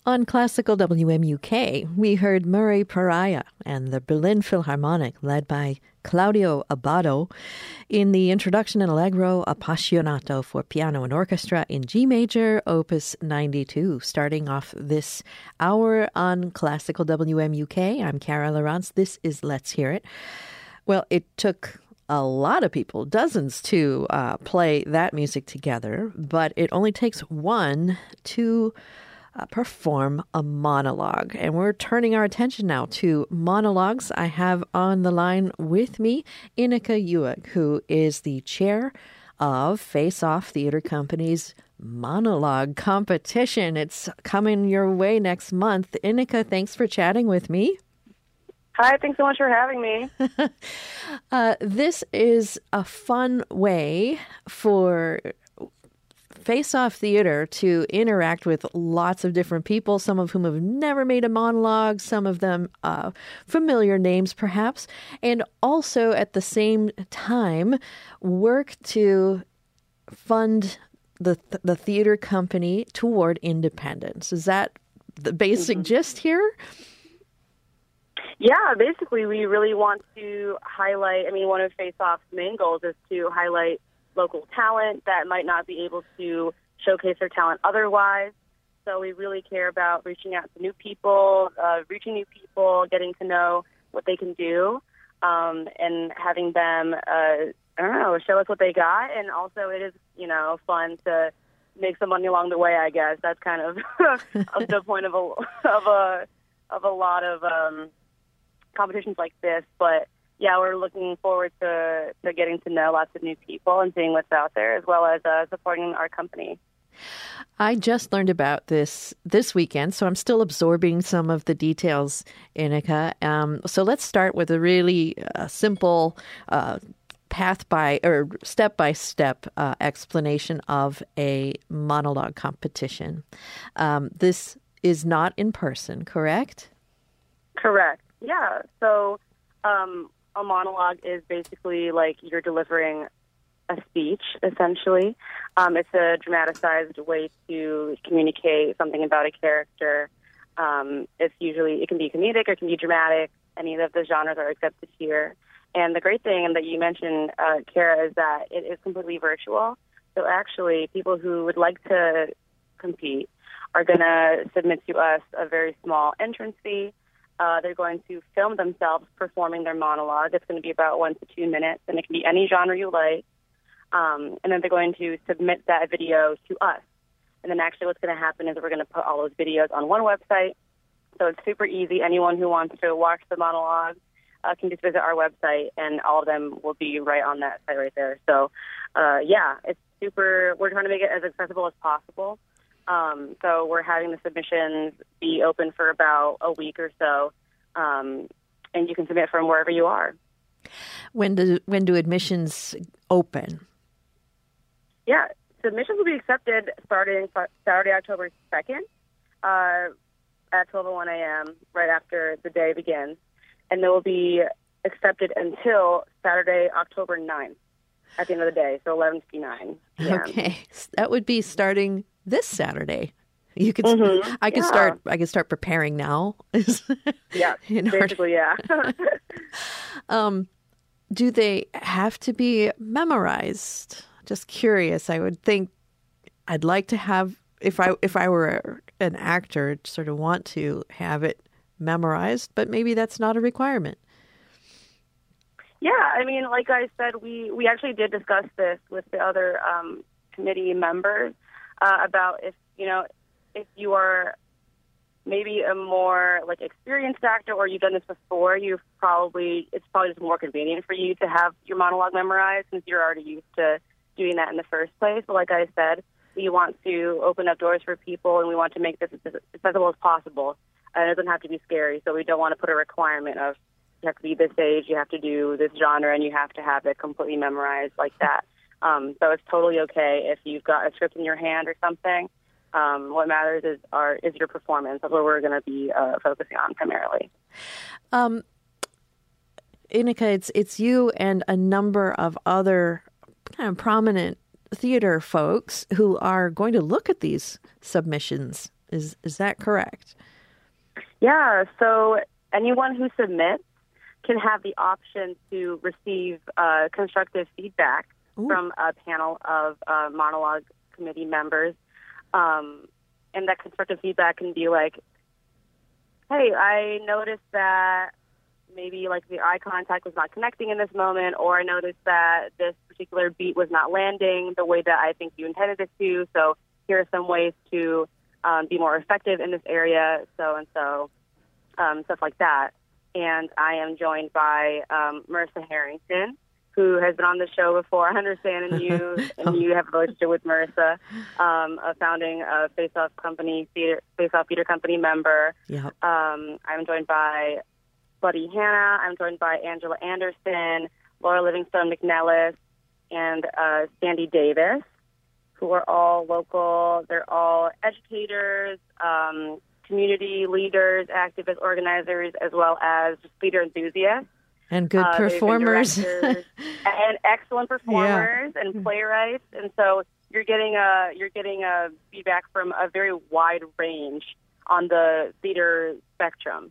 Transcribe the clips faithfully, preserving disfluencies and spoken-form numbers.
On Classical W M U K, we heard Murray Pariah and the Berlin Philharmonic, led by Claudio Abbado, in the introduction in Allegro Appassionato for piano and orchestra in G major, opus ninety-two. Starting off this hour on Classical W M U K, I'm Cara Lawrence. This is Let's Hear It. Well, it took a lot of people, dozens, to uh, play that music together, but it only takes one to Uh, perform a monologue. And we're turning our attention now to monologues. I have on the line with me Ineke Uig, who is the chair of Face Off Theater Company's monologue competition. It's coming your way next month. Ineke, thanks for chatting with me. Hi, thanks so much for having me. uh, this is a fun way for Face Off Theater to interact with lots of different people, some of whom have never made a monologue, some of them uh, familiar names perhaps, and also at the same time work to fund the the theater company toward independence. Is that the basic mm-hmm. gist here? Yeah, basically we really want to highlight, I mean, one of Face Off's main goals is to highlight local talent that might not be able to showcase their talent otherwise. So we really care about reaching out to new people, uh, reaching new people, getting to know what they can do, um, and having them, uh, I don't know, show us what they got. And also it is, you know, fun to make some money along the way, I guess. That's kind of the point of a, of a, of a lot of um, competitions like this. But yeah, we're looking forward to, to getting to know lots of new people and seeing what's out there, as well as uh, supporting our company. I just learned about this this weekend, so I'm still absorbing some of the details, Ineke. Um, so let's start with a really uh, simple uh, path by or step by step uh, explanation of a monologue competition. Um, this is not in person, correct? Correct. Yeah. So. Um, A monologue is basically like you're delivering a speech, essentially. Um, it's a dramatized way to communicate something about a character. Um, it's usually, it can be comedic or it can be dramatic. Any of the genres are accepted here. And the great thing that you mentioned, uh, Cara, is that it is completely virtual. So actually, people who would like to compete are going to submit to us a very small entrance fee. Uh, they're going to film themselves performing their monologue. It's going to be about one to two minutes, and it can be any genre you like. Um, and then they're going to submit that video to us. And then actually what's going to happen is we're going to put all those videos on one website. So it's super easy. Anyone who wants to watch the monologue uh, can just visit our website, and all of them will be right on that site right there. So, uh, yeah, it's super. We're trying to make it as accessible as possible. Um, so we're having the submissions be open for about a week or so, um, and you can submit from wherever you are. When do when do admissions open? Yeah, submissions will be accepted starting Saturday, October second, uh, at twelve oh one a.m., right after the day begins, and they will be accepted until Saturday, October ninth, at the end of the day, so eleven fifty-nine p.m. Okay, that would be starting this Saturday. You could, mm-hmm. I could yeah. start. I could start preparing now. yeah, basically, yeah. um, do they have to be memorized? Just curious. I would think I'd like to have. If I if I were an actor, I'd sort of want to have it memorized, but maybe that's not a requirement. Yeah, I mean, like I said, we we actually did discuss this with the other um, committee members. Uh, about if, you know, if you are maybe a more, like, experienced actor or you've done this before, you've probably, it's probably just more convenient for you to have your monologue memorized since you're already used to doing that in the first place. But like I said, we want to open up doors for people, and we want to make this as accessible as possible. And it doesn't have to be scary, so we don't want to put a requirement of you have to be this age, you have to do this genre, and you have to have it completely memorized like that. Um, so it's totally okay if you've got a script in your hand or something. Um, what matters is our is your performance. That's what we're going to be uh, focusing on primarily. Um, Ineke, it's it's you and a number of other kind of prominent theater folks who are going to look at these submissions Is is that correct? Yeah, so anyone who submits can have the option to receive uh, constructive feedback Ooh. from a panel of uh, monologue committee members. Um, and that constructive feedback can be like, hey, I noticed that maybe like the eye contact was not connecting in this moment, or I noticed that this particular beat was not landing the way that I think you intended it to. So here are some ways to um, be more effective in this area, so and so, um, stuff like that. And I am joined by um, Marissa Harrington, who has been on the show before. I understand, and you and you have a relationship with Marissa, um, a founding uh, Face Off Company, theater, Face Off Theater Company member. Yep. Um, I'm joined by Buddy Hanna. I'm joined by Angela Anderson, Laura Livingstone McNellis, and uh, Sandy Davis, who are all local. They're all educators, um, community leaders, activists, organizers, as well as just theater enthusiasts. And good uh, performers. and excellent performers yeah. and playwrights. And so you're getting a, you're getting a feedback from a very wide range on the theater spectrum.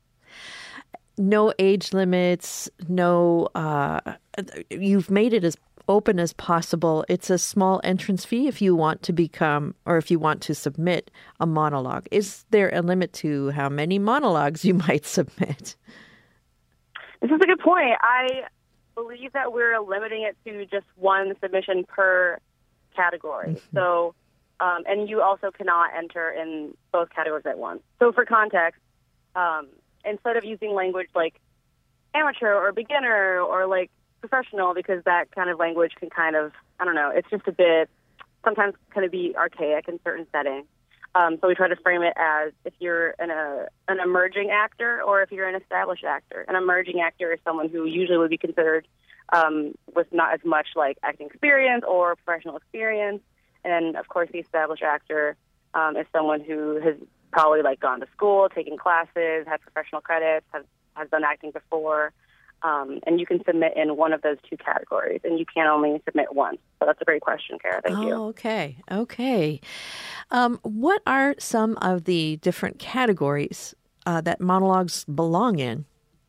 No age limits, no, uh, you've made it as open as possible. It's a small entrance fee if you want to become, or if you want to submit a monologue. Is there a limit to how many monologues you might submit? This is a good point. I believe that we're limiting it to just one submission per category. Mm-hmm. So, um, and you also cannot enter in both categories at once. So for context, um, instead of using language like amateur or beginner or like professional, because that kind of language can kind of, I don't know, it's just a bit, sometimes kind of be archaic in certain settings. Um, so we try to frame it as if you're an, uh, an emerging actor or if you're an established actor. An emerging actor is someone who usually would be considered um, with not as much like acting experience or professional experience. And of course, the established actor um, is someone who has probably like gone to school, taken classes, had professional credits, has, has done acting before. Um, and you can submit in one of those two categories, and you can only submit once. So that's a great question, Kara. Thank oh, you. Okay, okay. Um, what are some of the different categories uh, that monologues belong in?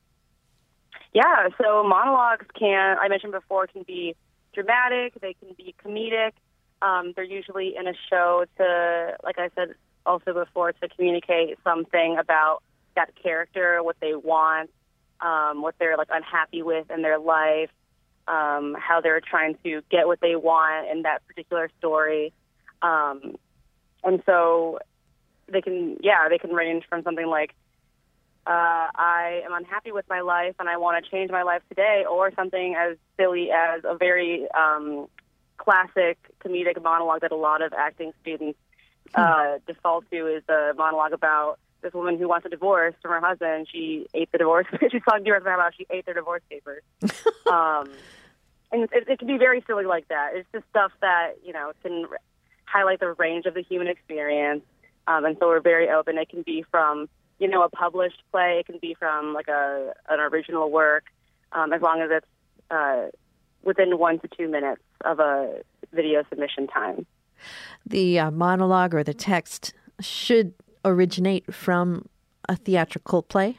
Yeah, so monologues can, I mentioned before, can be dramatic, they can be comedic. Um, they're usually in a show to, like I said also before, to communicate something about that character, what they want, Um, what they're like unhappy with in their life, um, how they're trying to get what they want in that particular story. Um, and so they can, yeah, they can range from something like, uh, I am unhappy with my life and I want to change my life today, or something as silly as a very um, classic comedic monologue that a lot of acting students uh, default to is the monologue about this woman who wants a divorce from her husband. She ate the divorce. She's talking to her husband about she ate their divorce papers. um, and it, it can be very silly like that. It's just stuff that, you know, can r- highlight the range of the human experience. Um, and so we're very open. It can be from, you know, a published play. It can be from like a an original work, um, as long as it's uh, within one to two minutes of a video submission time. The uh, monologue or the text should originate from a theatrical play?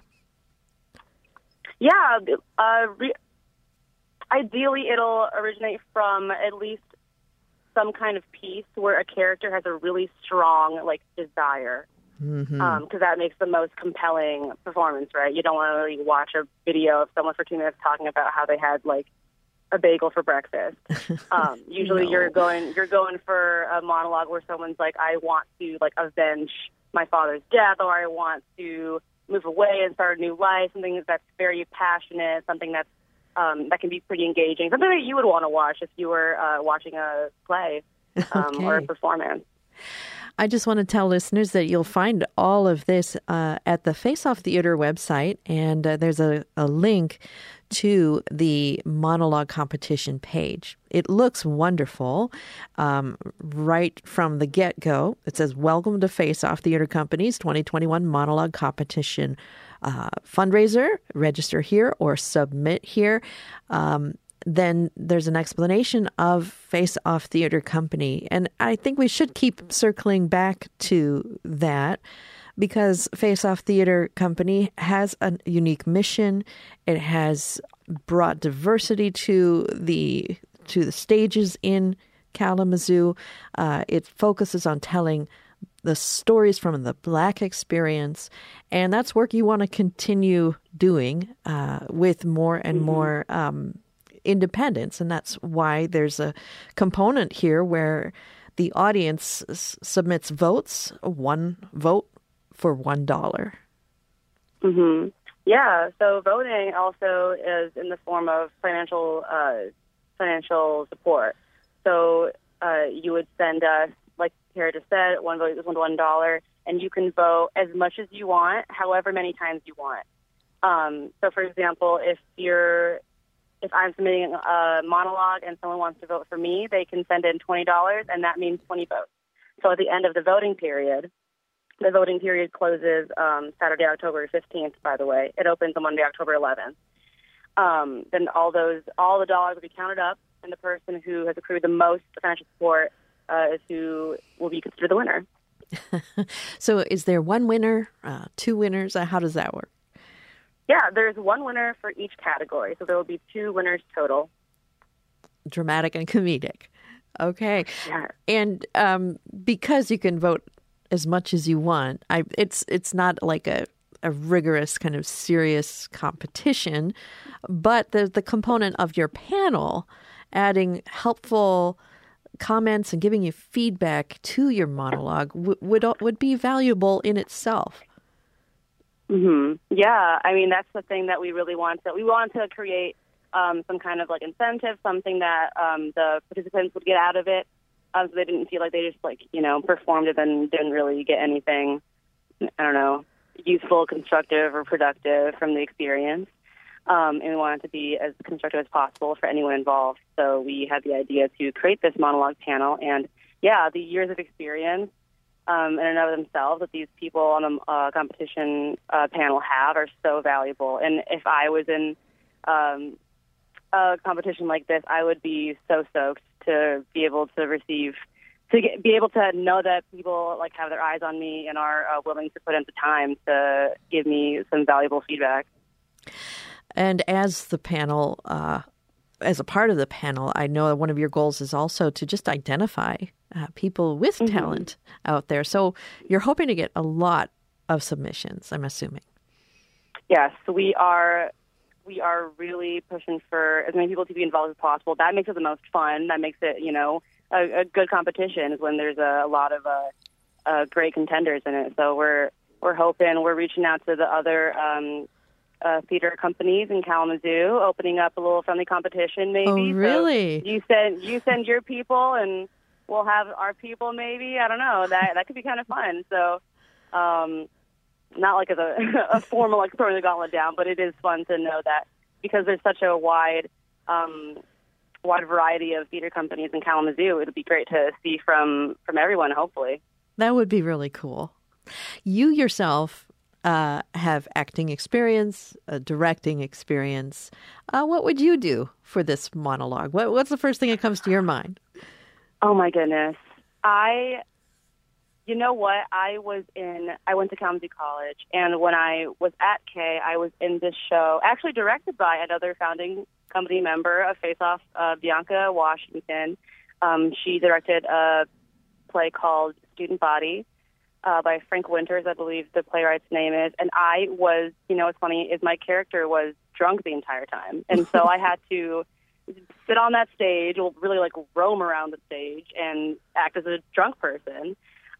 Yeah, uh, re- ideally it'll originate from at least some kind of piece where a character has a really strong like desire, because mm-hmm. um, that makes the most compelling performance, right? You don't want to really watch a video of someone for two minutes talking about how they had like a bagel for breakfast. Um, usually no. you're going you're going for a monologue where someone's like, I want to like avenge my father's death, or I want to move away and start a new life, something that's very passionate, something that's um, that can be pretty engaging, something that you would want to watch if you were uh, watching a play um, okay. or a performance. I just want to tell listeners that you'll find all of this uh, at the Face Off Theater website, and uh, there's a, a link to the monologue competition page. It looks wonderful um, right from the get-go. It says, "Welcome to Face Off Theater Company's twenty twenty-one Monologue Competition uh, fundraiser. Register here or submit here." Um, then there's an explanation of Face Off Theater Company. And I think we should keep circling back to that because Face Off Theater Company has a unique mission. It has brought diversity to the to the stages in Kalamazoo. Uh, it focuses on telling the stories from the Black experience, and that's work you want to continue doing uh, with more and mm-hmm. more um, independence. And that's why there's a component here where the audience s- submits votes, one vote for one dollar. Mm-hmm. Yeah. So voting also is in the form of financial uh, financial support. So uh, you would send us, like Kara just said, one vote is one to one dollar, and you can vote as much as you want, however many times you want. Um, so, for example, if you're if I'm submitting a monologue and someone wants to vote for me, they can send in twenty dollars, and that means twenty votes. So, at the end of the voting period, the voting period closes um, Saturday, October fifteenth. By the way, it opens on Monday, October eleventh. Um, then all those all the dollars will be counted up, and the person who has accrued the most financial support uh, is who will be considered the winner. So is there one winner, uh, two winners? Uh, how does that work? Yeah, there's one winner for each category. So there will be two winners total. Dramatic and comedic. Okay. Yeah. And um, because you can vote as much as you want, I, it's it's not like a, a rigorous kind of serious competition, but there's the component of your panel adding helpful comments and giving you feedback to your monologue w- would would be valuable in itself. Mm-hmm. Yeah, I mean that's the thing that we really want to. We want to create um, some kind of like incentive, something that um, the participants would get out of it, um, so they didn't feel like they just like you know performed it and didn't really get anything. I don't know, useful, constructive, or productive from the experience. Um, and we want it to be as constructive as possible for anyone involved. So we had the idea to create this monologue panel. And, yeah, the years of experience um, in and of themselves that these people on the uh, competition uh, panel have are so valuable. And if I was in um, a competition like this, I would be so stoked to be able to receive, to get, be able to know that people, like, have their eyes on me and are uh, willing to put in the time to give me some valuable feedback. And as the panel, uh, as a part of the panel, I know one of your goals is also to just identify uh, people with mm-hmm. talent out there. So you're hoping to get a lot of submissions, I'm assuming. Yes, we are. We are really pushing for as many people to be involved as possible. That makes it the most fun. That makes it, you know, a, a good competition is when there's a, a lot of uh, uh, great contenders in it. So we're we're hoping we're reaching out to the other. Um, Uh, theater companies in Kalamazoo, opening up a little friendly competition, maybe. Oh, really? So you send you send your people, and we'll have our people. Maybe I don't know. That that could be kind of fun. So, um, not like as a, a formal like throwing the gauntlet down, but it is fun to know that because there's such a wide, um, wide variety of theater companies in Kalamazoo. It would be great to see from from everyone. Hopefully, that would be really cool. You yourself. Uh, have acting experience, uh, directing experience. Uh, what would you do for this monologue? What, what's the first thing that comes to your mind? Oh, my goodness. I, you know what? I was in, I went to Kalamazoo College, and when I was at K, I was in this show, actually directed by another founding company member of Face Off, uh, Bianca Washington. Um, she directed a play called Student Body. Uh, by Frank Winters, I believe the playwright's name is. And I was, you know, what's funny is my character was drunk the entire time. And so I had to sit on that stage, really like roam around the stage and act as a drunk person.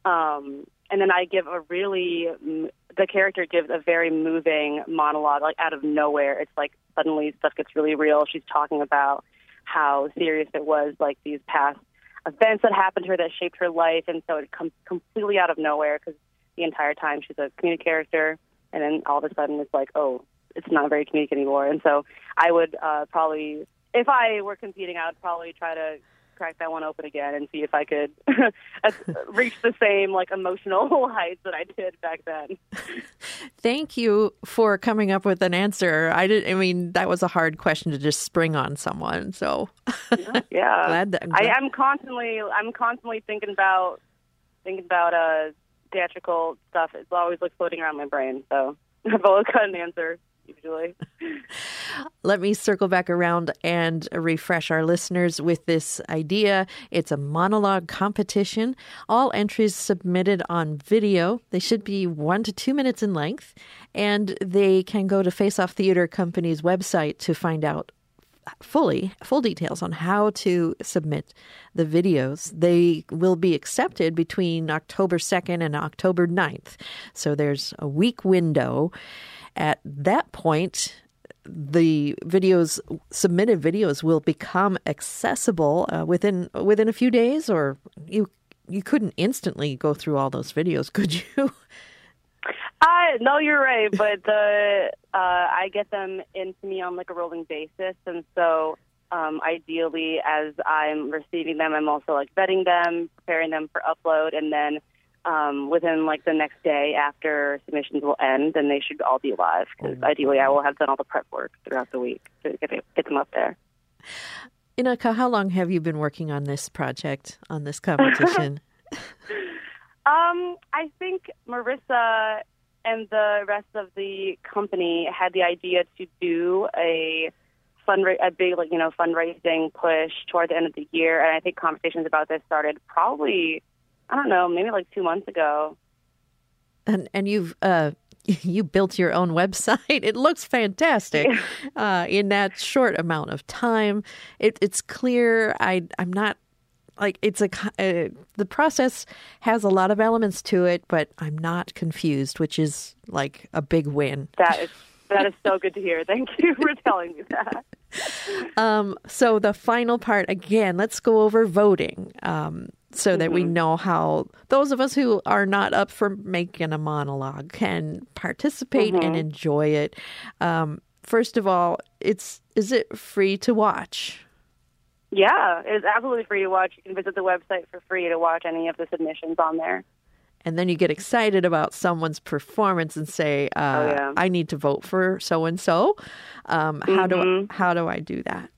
Um, and then I give a really, the character gives a very moving monologue, like out of nowhere. It's like suddenly stuff gets really real. She's talking about how serious it was, like these past events that happened to her that shaped her life, and so it comes completely out of nowhere because the entire time she's a comedic character, and then all of a sudden it's like, oh, it's not very comedic anymore. And so I would uh, probably, if I were competing, I would probably try to crack that one open again and see if I could reach the same like emotional heights that I did back then. Thank you for coming up with an answer. I did. I mean, that was a hard question to just spring on someone. So yeah, glad that I, I'm constantly I'm constantly thinking about thinking about uh, theatrical stuff. It's always like floating around my brain. So I've always got an answer. Usually. Let me circle back around and refresh our listeners with this idea. It's a monologue competition. All entries submitted on video. They should be one to two minutes in length, and they can go to Face Off Theater Company's website to find out fully, full details on how to submit the videos. They will be accepted between October second and October ninth. So there's a week window. At that point, the videos, submitted videos, will become accessible uh, within within a few days, or you you couldn't instantly go through all those videos, could you? Uh, no, you're right, but the uh, I get them into me on like a rolling basis, and so um, ideally, as I'm receiving them, I'm also like vetting them, preparing them for upload, and then Um, within like the next day after submissions will end, then they should all be live. Because mm-hmm. ideally, I will have done all the prep work throughout the week to get, it, get them up there. Inaka, how long have you been working on this project, on this competition? um, I think Marissa and the rest of the company had the idea to do a fundra- a big, like you know, fundraising push toward the end of the year, and I think conversations about this started probably. I don't know, maybe like two months ago. And and you've uh, you built your own website. It looks fantastic uh, in that short amount of time. It, it's clear. I I'm not like it's a uh, the process has a lot of elements to it, but I'm not confused, which is like a big win. That is that is so good to hear. Thank you for telling me that. Um, so the final part again. Let's go over voting. Um, So that mm-hmm. we know how those of us who are not up for making a monologue can participate mm-hmm. and enjoy it. Um, first of all, it's is it free to watch? Yeah, it's absolutely free to watch. You can visit the website for free to watch any of the submissions on there. And then you get excited about someone's performance and say, uh, oh, yeah. "I need to vote for so and so." Um, how mm-hmm. do how do I do that?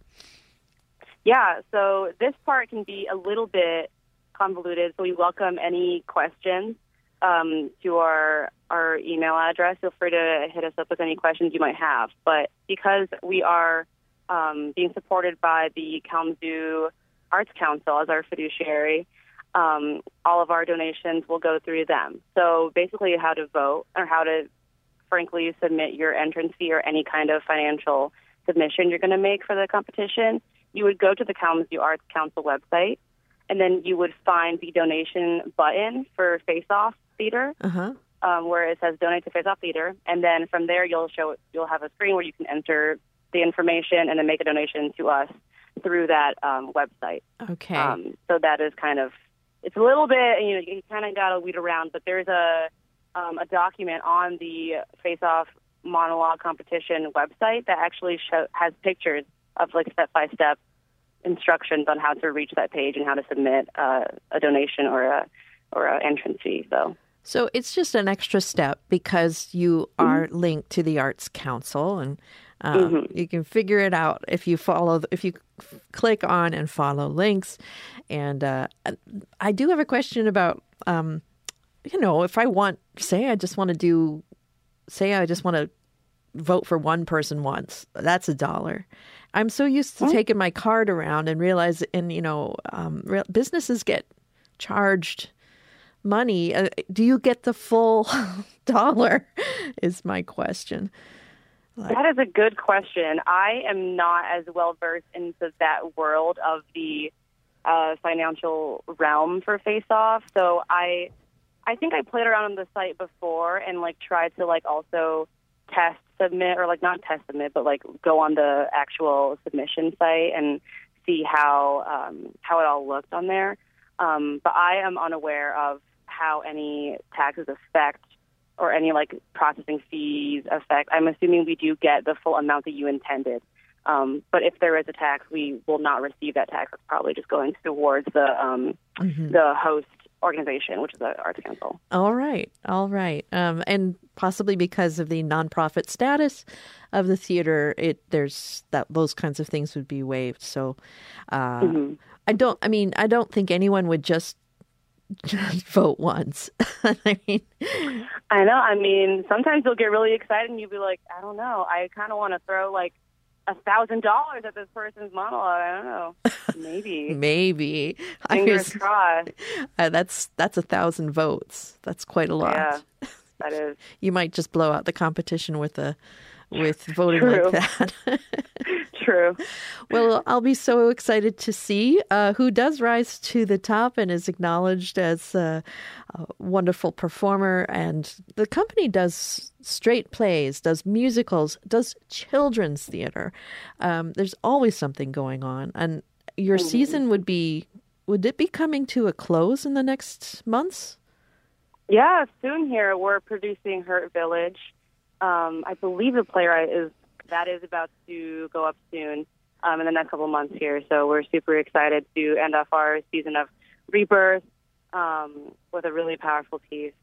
Yeah, so this part can be a little bit convoluted, so we welcome any questions um, to our our email address. Feel free to hit us up with any questions you might have. But because we are um, being supported by the Kalamazoo Arts Council as our fiduciary, um, all of our donations will go through them. So basically how to vote or how to, frankly, submit your entrance fee or any kind of financial submission you're going to make for the competition, you would go to the Kalamazoo Arts Council website, and then you would find the donation button for Face Off Theater, uh-huh. um, where it says Donate to Face Off Theater. And then from there, you'll show you'll have a screen where you can enter the information and then make a donation to us through that um, website. Okay. Um, so that is kind of, it's a little bit, you know, you kind of got to weed around, but there's a um, a document on the Face Off monologue competition website that actually show, has pictures of like step-by-step instructions on how to reach that page and how to submit uh, a donation or a or an entrance fee. So, so it's just an extra step because you are mm-hmm. linked to the Arts Council, and um, mm-hmm. you can figure it out if you follow if you f- click on and follow links. And uh, I do have a question about, um, you know, if I want, say, I just want to do, say, I just want to vote for one person once. That's a dollar. I'm so used to taking my card around and realize, and you know, um, re- businesses get charged money. Uh, do you get the full dollar? Is my question. Like, that is a good question. I am not as well versed into that world of the uh, financial realm for Face Off, so I, I think I played around on the site before and like tried to like also test submit or like not test submit, but like go on the actual submission site and see how um, how it all looked on there. Um, but I am unaware of how any taxes affect or any like processing fees affect. I'm assuming we do get the full amount that you intended. Um, but if there is a tax, we will not receive that tax. It's probably just going towards the um, mm-hmm. the host organization, which is the Arts Council. All right, all right, um, and possibly because of the nonprofit status of the theater, it there's that those kinds of things would be waived. So, uh, mm-hmm. I don't. I mean, I don't think anyone would just just vote once. I mean, I know. I mean, sometimes you'll get really excited and you'll be like, I don't know. I kind of want to throw like a thousand dollars at this person's monologue. I don't know. Maybe. Maybe. Fingers crossed. Uh, that's that's a thousand votes. That's quite a lot. Yeah, that is. You might just blow out the competition with a with voting True. like that. True. Well, I'll be so excited to see uh, who does rise to the top and is acknowledged as a, a wonderful performer. And the company does straight plays, does musicals, does children's theater. Um, there's always something going on. And your mm-hmm. season would be, would it be coming to a close in the next months? Yeah, soon here. We're producing Hurt Village. Um, I believe the playwright is that is about to go up soon um, in the next couple of months here. So we're super excited to end off our season of Rebirth um, with a really powerful piece.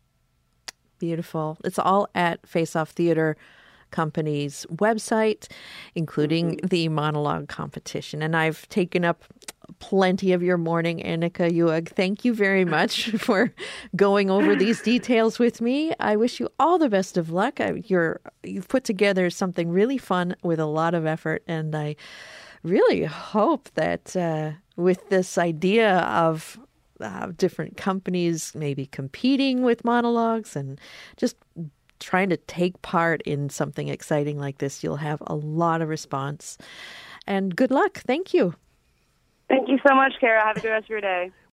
Beautiful. It's all at Face Off Theater Company's website, including mm-hmm. the monologue competition. And I've taken up plenty of your morning, Annika Juag. Thank you very much for going over these details with me. I wish you all the best of luck. I, you're, you've put together something really fun with a lot of effort, and I really hope that uh, with this idea of uh, different companies maybe competing with monologues and just trying to take part in something exciting like this, you'll have a lot of response. And good luck. Thank you. Thank you so much, Kara. Have a good rest of your day.